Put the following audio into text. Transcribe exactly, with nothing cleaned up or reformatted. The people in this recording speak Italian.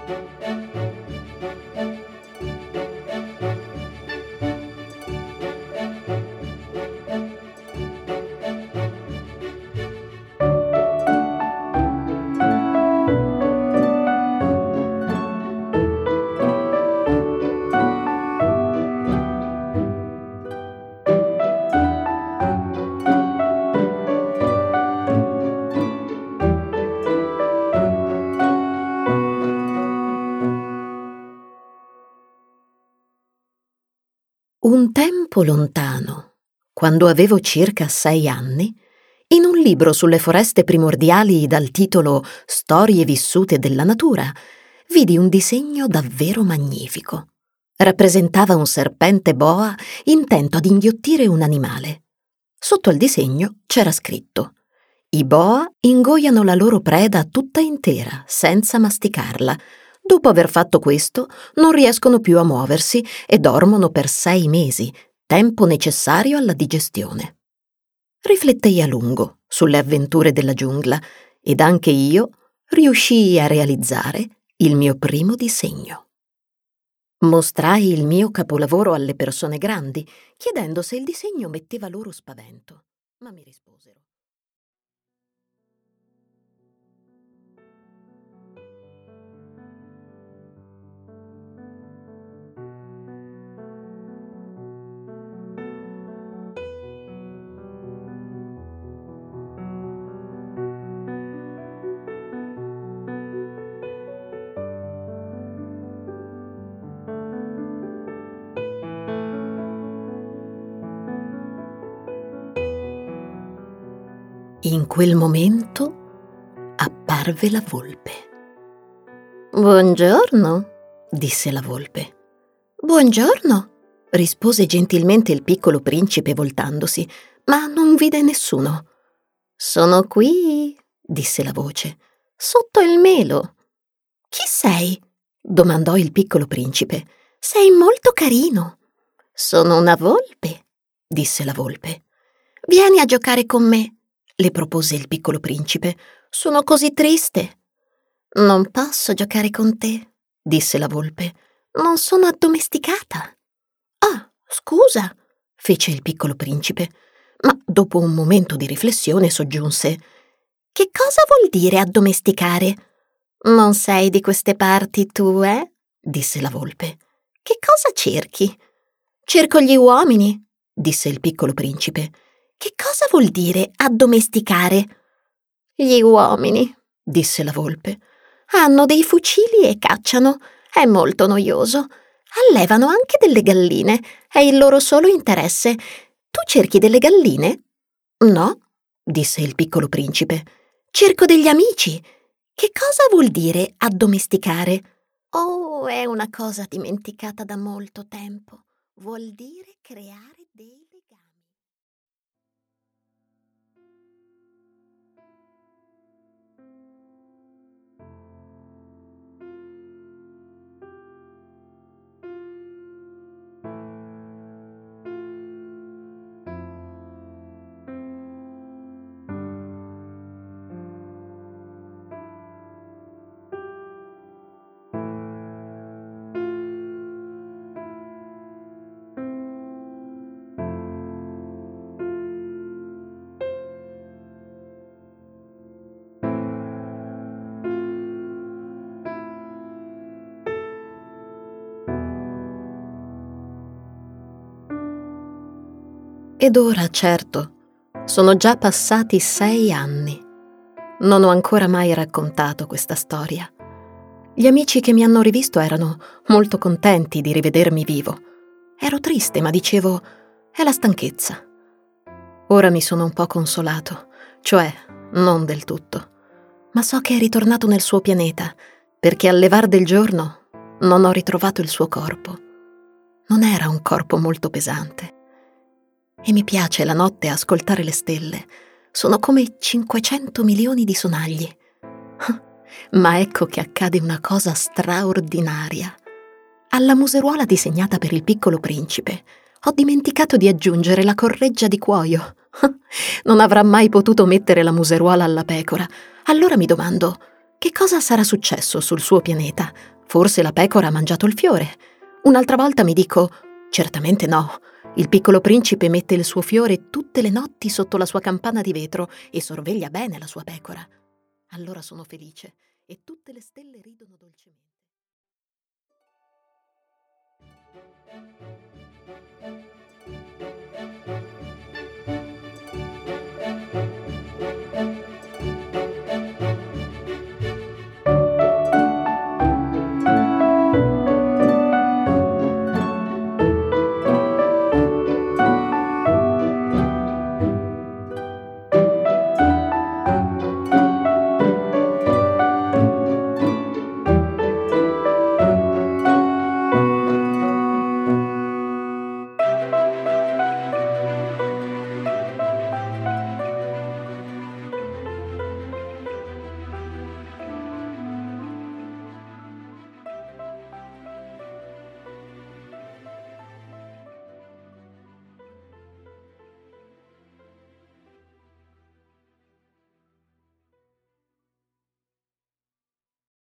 Un tempo lontano, quando avevo circa sei anni, in un libro sulle foreste primordiali dal titolo Storie vissute della natura, vidi un disegno davvero magnifico. Rappresentava un serpente boa intento ad inghiottire un animale. Sotto al disegno c'era scritto: i boa ingoiano la loro preda tutta intera, senza masticarla. Dopo aver fatto questo, non riescono più a muoversi e dormono per sei mesi, tempo necessario alla digestione. Riflettei a lungo sulle avventure della giungla ed anche io riuscii a realizzare il mio primo disegno. Mostrai il mio capolavoro alle persone grandi, chiedendo se il disegno metteva loro spavento, ma mi risposero: in quel momento apparve la volpe. «Buongiorno», disse la volpe. «Buongiorno», rispose gentilmente il piccolo principe voltandosi, ma non vide nessuno. «Sono qui», disse la voce, «sotto il melo». «Chi sei?» domandò il piccolo principe. «Sei molto carino». «Sono una volpe», disse la volpe. «Vieni a giocare con me», le propose il piccolo principe. «Sono così triste». «Non posso giocare con te», disse la volpe. «Non sono addomesticata». «Ah, scusa», fece il piccolo principe, ma dopo un momento di riflessione soggiunse: «Che cosa vuol dire addomesticare?» «Non sei di queste parti tu, eh?» disse la volpe. «Che cosa cerchi?» «Cerco gli uomini», disse il piccolo principe. «Che cosa vuol dire addomesticare?» «Gli uomini», disse la volpe, «hanno dei fucili e cacciano. È molto noioso. Allevano anche delle galline. È il loro solo interesse. Tu cerchi delle galline?» «No», disse il piccolo principe. «Cerco degli amici». «Che cosa vuol dire addomesticare?» «Oh, è una cosa dimenticata da molto tempo. Vuol dire creare dei legami». Ed ora, certo, sono già passati sei anni. Non ho ancora mai raccontato questa storia. Gli amici che mi hanno rivisto erano molto contenti di rivedermi vivo. Ero triste, ma dicevo, è la stanchezza. Ora mi sono un po' consolato, cioè non del tutto, ma so che è ritornato nel suo pianeta, perché al levar del giorno non ho ritrovato il suo corpo. Non era un corpo molto pesante. E mi piace la notte ascoltare le stelle. Sono come cinquecento milioni di sonagli. Ma ecco che accade una cosa straordinaria. Alla museruola disegnata per il piccolo principe ho dimenticato di aggiungere la correggia di cuoio. Non avrà mai potuto mettere la museruola alla pecora. Allora mi domando, Che cosa sarà successo sul suo pianeta? Forse la pecora ha mangiato il fiore. Un'altra volta mi dico: certamente no. Il piccolo principe mette il suo fiore tutte le notti sotto la sua campana di vetro e sorveglia bene la sua pecora. Allora sono felice e tutte le stelle ridono dolcemente.